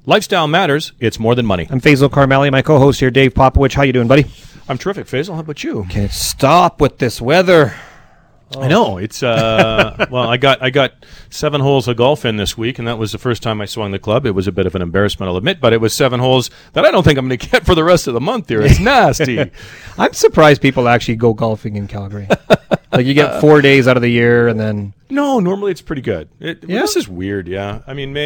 Lifestyle matters. It's more than money. I'm Faisal Karmali, my co-host here, Dave Popowich. How you doing, buddy? I'm terrific, Faisal. How about you? Can it stop with this weather? I know it's well. I got 7 holes of golf in this week, and that was the first time I swung the club. It was a bit of an embarrassment, I'll admit, but it was 7 holes that I don't think I'm going to get for the rest of the month. Here, it's nasty. I'm surprised people actually go golfing in Calgary. Like you get 4 days out of the year, and then no, normally it's pretty good. This is weird. Yeah, I mean,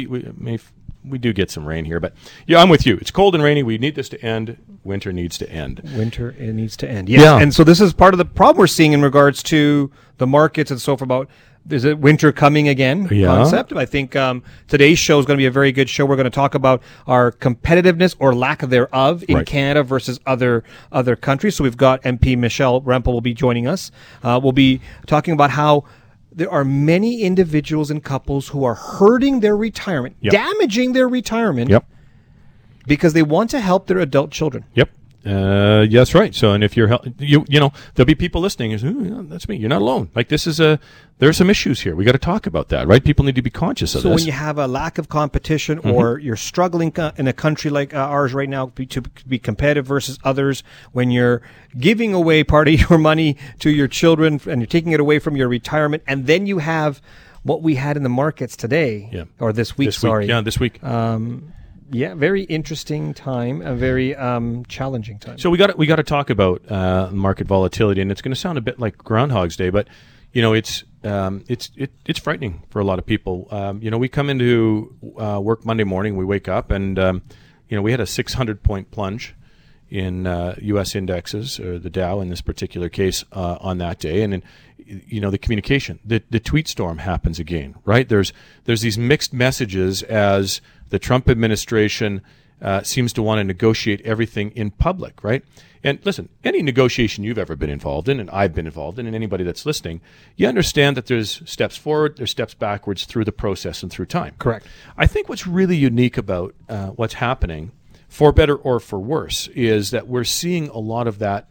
we do get some rain here, but yeah, I'm with you. It's cold and rainy. We need this to end. Winter needs to end. Winter it needs to end. Yes. Yeah. And so this is part of the problem we're seeing in regards to the markets and so forth about is it winter coming again concept. I think today's show is going to be a very good show. We're going to talk about our competitiveness or lack thereof in Canada versus other countries. So we've got MP Michelle Rempel will be joining us. We'll be talking about how there are many individuals and couples who are hurting their retirement, damaging their retirement, because they want to help their adult children. Yep. That's right. So, and if you're, you know, there'll be people listening. That's me. You're not alone. Like there are some issues here. We got to talk about that, right? People need to be conscious of this. So when you have a lack of competition or you're struggling in a country like ours right now to be competitive versus others, when you're giving away part of your money to your children and you're taking it away from your retirement, and then you have what we had in the markets today or this week. This week. Yeah, very interesting time, a very challenging time. So we got to talk about market volatility, and it's going to sound a bit like Groundhog's Day, but you know it's frightening for a lot of people. You know, we come into work Monday morning, we wake up, and you know we had a 600-point plunge in U.S. indexes, or the Dow in this particular case, on that day, and then you know the communication, the tweet storm happens again, right? There's these mixed messages as the Trump administration seems to want to negotiate everything in public, right? And listen, any negotiation you've ever been involved in, and I've been involved in, and anybody that's listening, you understand that there's steps forward, there's steps backwards through the process and through time. Correct. I think what's really unique about what's happening, for better or for worse, is that we're seeing a lot of that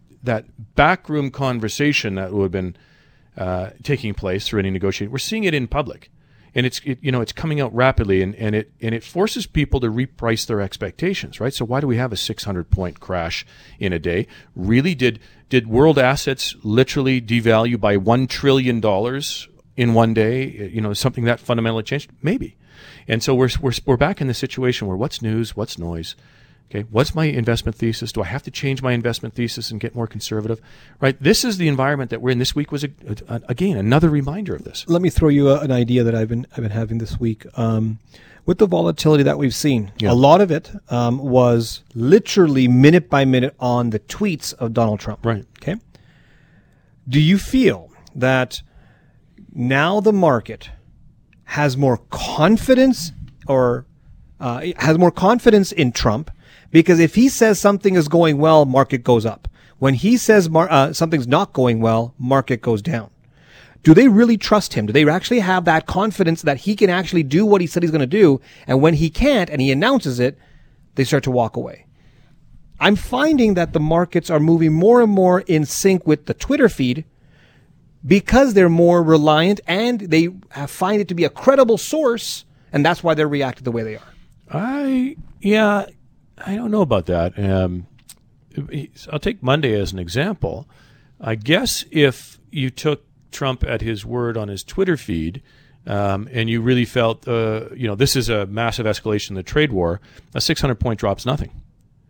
backroom conversation that would have been taking place through any negotiation. We're seeing it in public. And it's coming out rapidly, and it forces people to reprice their expectations, right? So why do we have a 600-point crash in a day? Really, did world assets literally devalue by $1 trillion in one day? You know, something that fundamentally changed? Maybe. And so we're back in the situation where what's news, what's noise? Okay, what's my investment thesis? Do I have to change my investment thesis and get more conservative? Right? This is the environment that we're in. This week was again another reminder of this. Let me throw you an idea that I've been having this week. With the volatility that we've seen, a lot of it was literally minute by minute on the tweets of Donald Trump. Right. Okay. Do you feel that now the market has more confidence in Trump? Because if he says something is going well, market goes up. When he says something's not going well, market goes down. Do they really trust him? Do they actually have that confidence that he can actually do what he said he's going to do? And when he can't and he announces it, they start to walk away. I'm finding that the markets are moving more and more in sync with the Twitter feed because they're more reliant and they find it to be a credible source, and that's why they're reacting the way they are. I don't know about that. I'll take Monday as an example. I guess if you took Trump at his word on his Twitter feed, and you really felt, this is a massive escalation in the trade war, a 600-point drop's nothing.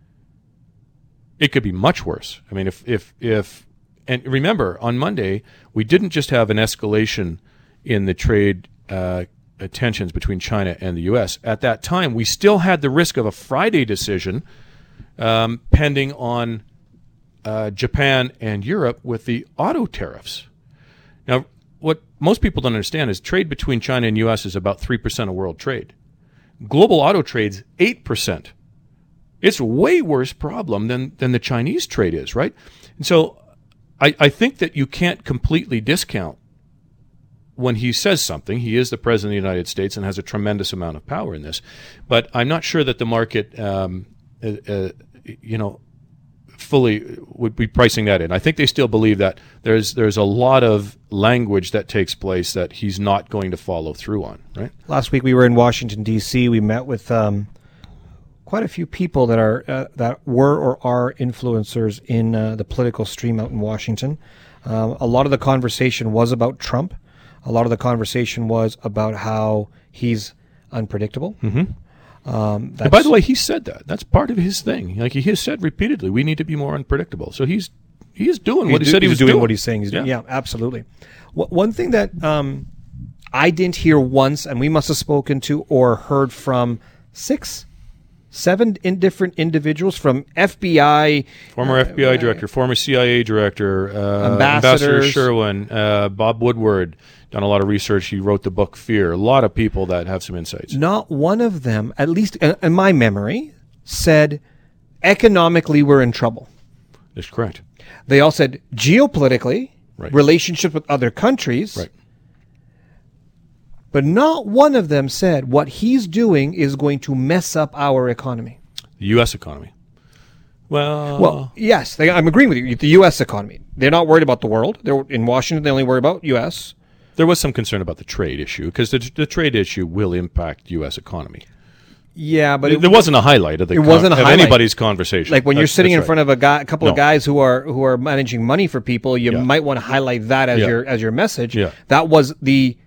It could be much worse. I mean, and remember, on Monday, we didn't just have an escalation in the trade tensions between China and the U.S. At that time, we still had the risk of a Friday decision pending on Japan and Europe with the auto tariffs. Now, what most people don't understand is trade between China and U.S. is about 3% of world trade. Global auto trade's 8%. It's a way worse problem than the Chinese trade is, right? And so I think that you can't completely discount when he says something. He is the president of the United States and has a tremendous amount of power in this. But I'm not sure that the market, fully would be pricing that in. I think they still believe that there's a lot of language that takes place that he's not going to follow through on, right? Last week we were in Washington, D.C. We met with quite a few people that are that were or are influencers in the political stream out in Washington. A lot of the conversation was about Trump. A lot of the conversation was about how he's unpredictable. Mm-hmm. And by the way, he said that. That's part of his thing. Like he has said repeatedly, we need to be more unpredictable. So he is doing what he said he was doing. What he's saying. Yeah, absolutely. One thing that I didn't hear once, and we must have spoken to or heard from 7 different individuals, from FBI, former FBI director, former CIA director, ambassadors. Ambassador Sherwin, Bob Woodward, done a lot of research. He wrote the book Fear. A lot of people that have some insights. Not one of them, at least in my memory, said economically we're in trouble. That's correct. They all said geopolitically, right, relationships with other countries. Right. But not one of them said what he's doing is going to mess up our economy. The U.S. economy. Well, yes, I'm agreeing with you. The U.S. economy. They're not worried about the world. They're in Washington. They only worry about U.S. There was some concern about the trade issue because the trade issue will impact U.S. economy. Yeah, but there wasn't a highlight of anybody's conversation. Like when you're sitting in front of a couple of guys who are managing money for people, you might want to highlight that as your message. Yeah. That was the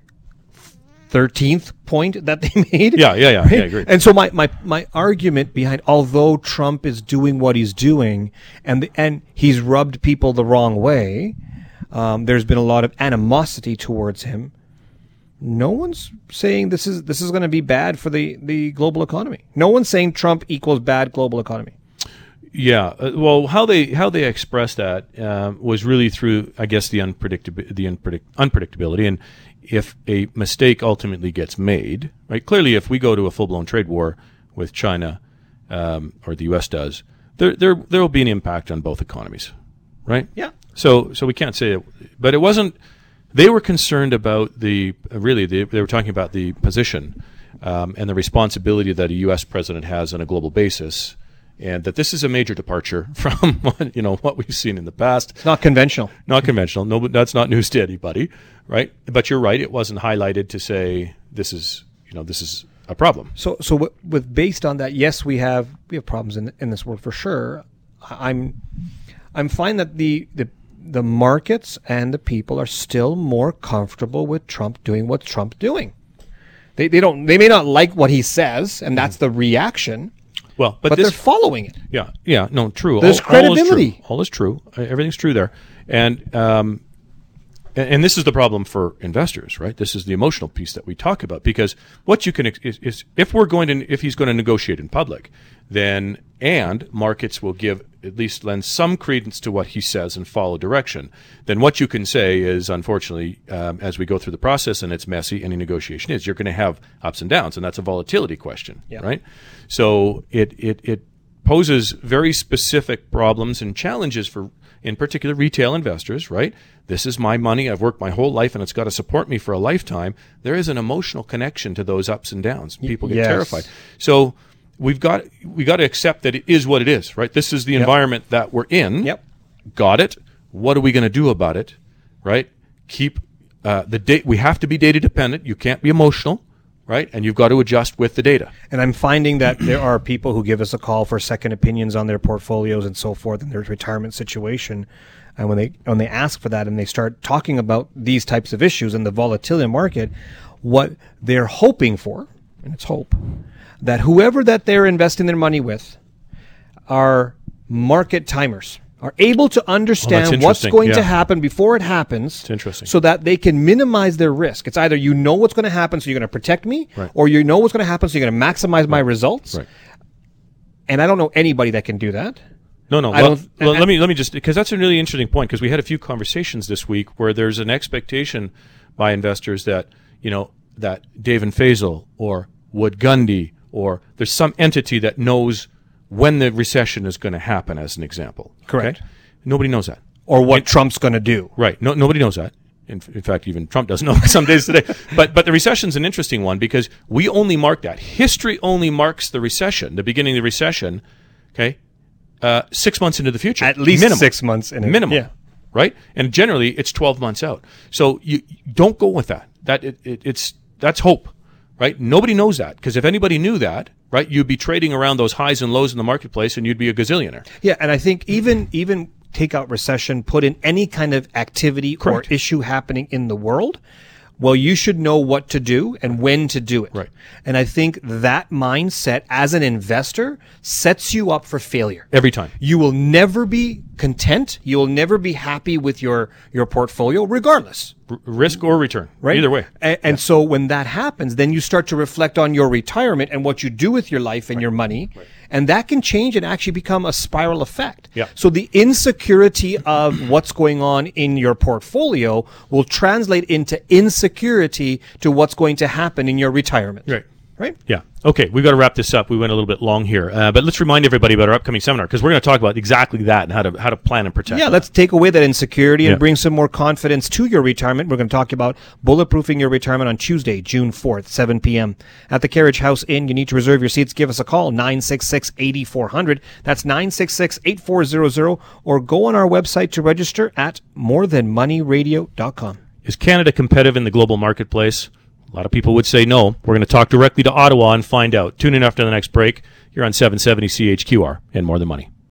13th point that they made. Yeah, I agree. And so my argument behind, although Trump is doing what he's doing and he's rubbed people the wrong way, there's been a lot of animosity towards him. No one's saying this is going to be bad for the global economy. No one's saying Trump equals bad global economy. Yeah, well, how they expressed that was really through, I guess, the unpredictability, and if a mistake ultimately gets made, right? Clearly, if we go to a full-blown trade war with China, or the U.S. does, there will be an impact on both economies, right? Yeah. So we can't say it, but it wasn't. They were concerned about they were talking about the position and the responsibility that a U.S. president has on a global basis, and that this is a major departure from what we've seen in the past. It's not conventional. Not conventional. No, that's not news to anybody, right? But you're right. It wasn't highlighted to say this is a problem. So with based on that, yes, we have problems in this world for sure. I'm fine that the markets and the people are still more comfortable with Trump doing what Trump's doing. They may not like what he says, and that's the reaction. Well, but they're following it. Yeah, no, true. There's credibility. All is true. Everything's true there, and this is the problem for investors, right? This is the emotional piece that we talk about, because what you can is if he's going to negotiate in public, then markets will lend some credence to what he says and follow direction. Then what you can say is, unfortunately, as we go through the process and it's messy, any negotiation you're going to have ups and downs, and that's a volatility question, right? So it poses very specific problems and challenges for, in particular, retail investors, right? This is my money. I've worked my whole life, and it's got to support me for a lifetime. There is an emotional connection to those ups and downs. People get terrified. So we got to accept that it is what it is, right? This is the environment that we're in. Yep. Got it. What are we going to do about it, right? Keep we have to be data dependent. You can't be emotional, right? And you've got to adjust with the data. And I'm finding that there are people who give us a call for second opinions on their portfolios and so forth in their retirement situation. And when they ask for that and they start talking about these types of issues and the volatility in the market, what they're hoping for, and it's hope, that whoever that they're investing their money with are market timers, are able to understand what's going to happen before it happens. It's interesting. So that they can minimize their risk. It's either what's going to happen, so you're going to protect me, right, or what's going to happen, so you're going to maximize my results. Right. And I don't know anybody that can do that. No. Let me just, because that's a really interesting point, because we had a few conversations this week where there's an expectation by investors that, that David Faisal or Wood Gundy, or there's some entity that knows when the recession is going to happen, as an example. Correct. Okay? Nobody knows that. Or what Trump's going to do. Right. No, nobody knows that. In fact, even Trump doesn't know some days today. But the recession's an interesting one, because we only mark that. History only marks the recession, the beginning of the recession, okay, 6 months into the future. At least minimum. 6 months in minimum. Yeah. Right? And generally, it's 12 months out. So you don't go with that. That's hope, right? Nobody knows that, because if anybody knew that, right, you'd be trading around those highs and lows in the marketplace, and you'd be a gazillionaire. Yeah, and I think even take out recession, put in any kind of activity Correct. or issue happening in the world, well, you should know what to do and when to do it. Right. And I think that mindset as an investor sets you up for failure. Every time. You will never be content. You will never be happy with your portfolio, regardless. Risk or return. Right? Either way. And so when that happens, then you start to reflect on your retirement and what you do with your life and your money. Right. And that can change and actually become a spiral effect. Yeah. So the insecurity of what's going on in your portfolio will translate into insecurity to what's going to happen in your retirement. Right. Right? Yeah. Okay, we've got to wrap this up. We went a little bit long here, but let's remind everybody about our upcoming seminar, because we're going to talk about exactly that and how to plan and protect. Yeah, that. let's take away that insecurity and bring some more confidence to your retirement. We're going to talk about bulletproofing your retirement on Tuesday, June 4th, 7 p.m. at the Carriage House Inn. You need to reserve your seats. Give us a call, 966-8400. That's 966-8400, or go on our website to register at morethanmoneyradio.com. Is Canada competitive in the global marketplace? A lot of people would say no. We're going to talk directly to Ottawa and find out. Tune in after the next break. You're on 770 CHQR and More Than Money.